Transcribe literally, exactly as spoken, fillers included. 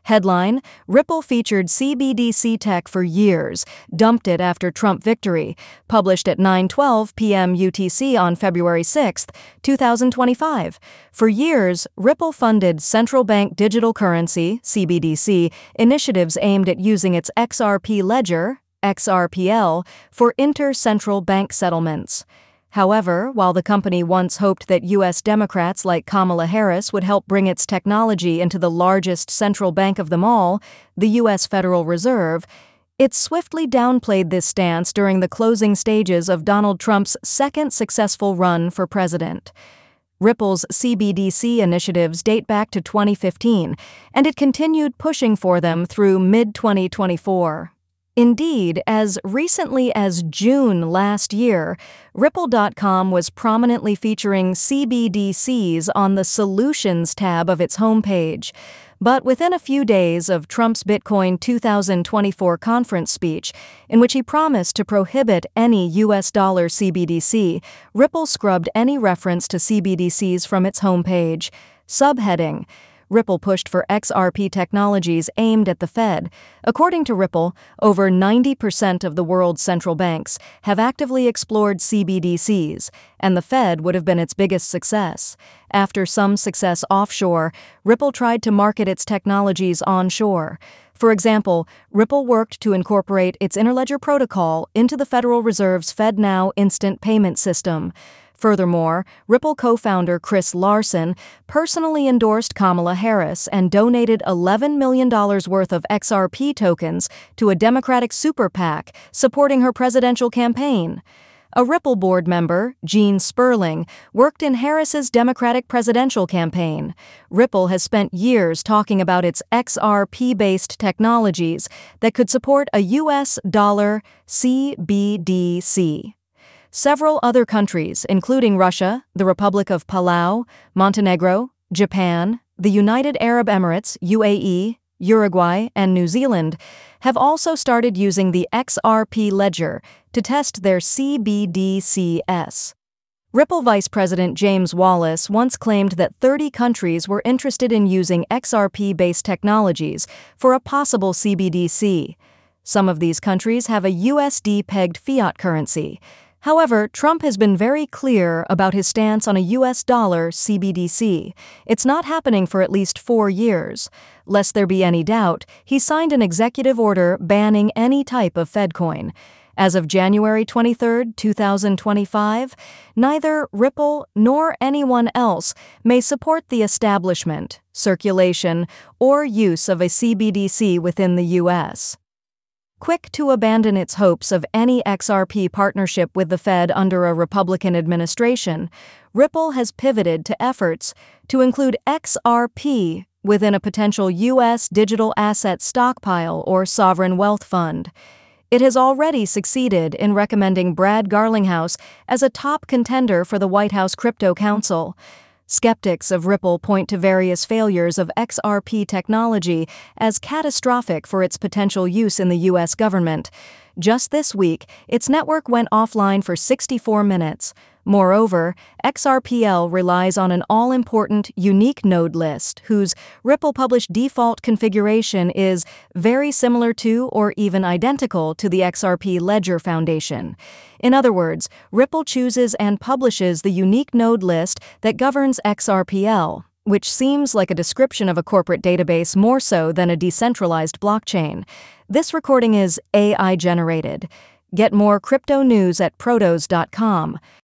Headline: Ripple featured C B D C tech for years, dumped it after Trump victory. Published at nine twelve p.m. U T C on February sixth, twenty twenty-five. For years, Ripple funded central bank digital currency, C B D C, initiatives aimed at using its X R P ledger, X R P L, for inter-central bank settlements. However, while the company once hoped that U S Democrats like Kamala Harris would help bring its technology into the largest central bank of them all, the U S Federal Reserve, it swiftly downplayed this stance during the closing stages of Donald Trump's second successful run for president. Ripple's C B D C initiatives date back to twenty fifteen, and it continued pushing for them through mid twenty twenty-four. Indeed, as recently as June last year, Ripple dot com was prominently featuring C B D Cs on the Solutions tab of its homepage. But within a few days of Trump's Bitcoin two thousand twenty-four conference speech, in which he promised to prohibit any U S dollar C B D C, Ripple scrubbed any reference to C B D Cs from its homepage. Subheading: Ripple pushed for X R P technologies aimed at the Fed. According to Ripple, over ninety percent of the world's central banks have actively explored C B D Cs, and the Fed would have been its biggest success. After some success offshore, Ripple tried to market its technologies onshore. For example, Ripple worked to incorporate its Interledger protocol into the Federal Reserve's FedNow instant payment system. Furthermore, Ripple co-founder Chris Larsen personally endorsed Kamala Harris and donated eleven million dollars worth of X R P tokens to a Democratic super PAC supporting her presidential campaign. A Ripple board member, Gene Sperling, worked in Harris's Democratic presidential campaign. Ripple has spent years talking about its X R P-based technologies that could support a U S dollar C B D C. Several other countries, including Russia, the Republic of Palau, Montenegro, Japan, the United Arab Emirates, U A E, Uruguay, and New Zealand, have also started using the X R P ledger to test their C B D Cs. Ripple Vice President James Wallace once claimed that thirty countries were interested in using X R P-based technologies for a possible C B D C. Some of these countries have a U S D-pegged fiat currency. However, Trump has been very clear about his stance on a U S dollar C B D C. It's not happening for at least four years. Lest there be any doubt, he signed an executive order banning any type of FedCoin. As of January twenty-third, twenty twenty-five, neither Ripple nor anyone else may support the establishment, circulation, or use of a C B D C within the U S. Quick to abandon its hopes of any X R P partnership with the Fed under a Republican administration, Ripple has pivoted to efforts to include X R P within a potential U S digital asset stockpile or sovereign wealth fund. It has already succeeded in recommending Brad Garlinghouse as a top contender for the White House Crypto Council. Skeptics of Ripple point to various failures of X R P technology as catastrophic for its potential use in the U S government. Just this week, its network went offline for sixty-four minutes. Moreover, X R P L relies on an all-important unique node list whose Ripple-published default configuration is very similar to or even identical to the X R P Ledger Foundation. In other words, Ripple chooses and publishes the unique node list that governs X R P L, which seems like a description of a corporate database more so than a decentralized blockchain. This recording is A I generated. Get more crypto news at protos dot com.